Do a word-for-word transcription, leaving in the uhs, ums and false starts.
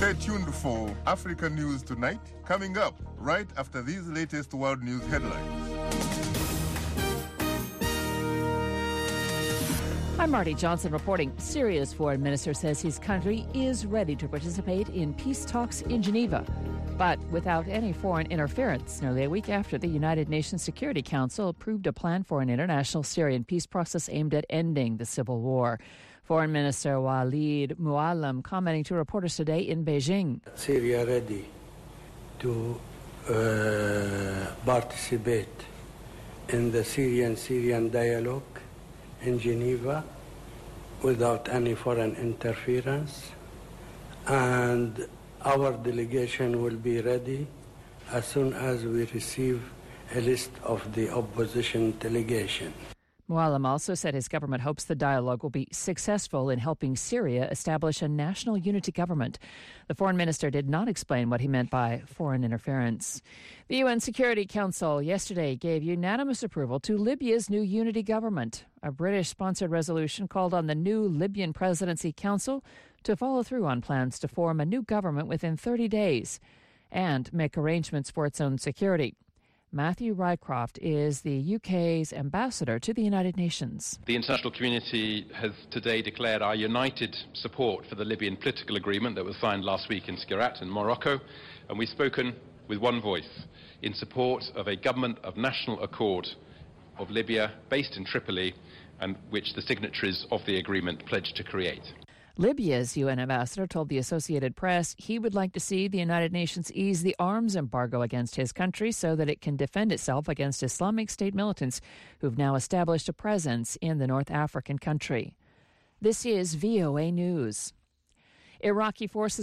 Stay tuned for Africa News Tonight, coming up right after these latest world news headlines. I'm Marty Johnson reporting. Syria's foreign minister says his country is ready to participate in peace talks in Geneva, but without any foreign interference, nearly a week after the United Nations Security Council approved a plan for an international Syrian peace process aimed at ending the civil war. Foreign Minister Walid Muallim commenting to reporters today in Beijing. Syria ready to uh, participate in the Syrian-Syrian dialogue in Geneva without any foreign interference, and our delegation will be ready as soon as we receive a list of the opposition delegation. Muallim also said his government hopes the dialogue will be successful in helping Syria establish a national unity government. The foreign minister did not explain what he meant by foreign interference. The U N Security Council yesterday gave unanimous approval to Libya's new unity government. A British-sponsored resolution called on the new Libyan Presidency Council to follow through on plans to form a new government within thirty days and make arrangements for its own security. Matthew Rycroft is the U K's ambassador to the United Nations. The international community has today declared our united support for the Libyan political agreement that was signed last week in Skhirat in Morocco, and we've spoken with one voice in support of a government of national accord of Libya based in Tripoli, and which the signatories of the agreement pledged to create. Libya's U N ambassador told the Associated Press he would like to see the United Nations ease the arms embargo against his country so that it can defend itself against Islamic State militants who've now established a presence in the North African country. This is V O A News. Iraqi forces